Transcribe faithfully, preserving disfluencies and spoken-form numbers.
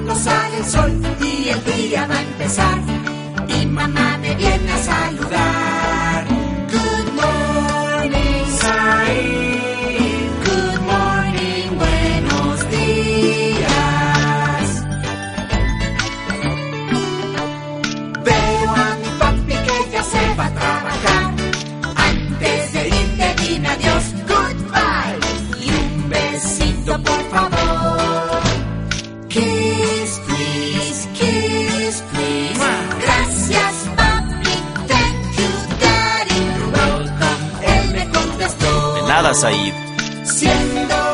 pronto sale el sol y el día va a empezar. Y mamá me viene a saludar. Good morning, Said. Good morning, buenos días. Veo a mi papi que ya se va a trabajar. Antes de irte dime adiós, goodbye. Y un besito por favor. Kiss, please, kiss, please. Gracias, papi, thank you, daddy. You're welcome, él me contestó. De nada, Said. Siendo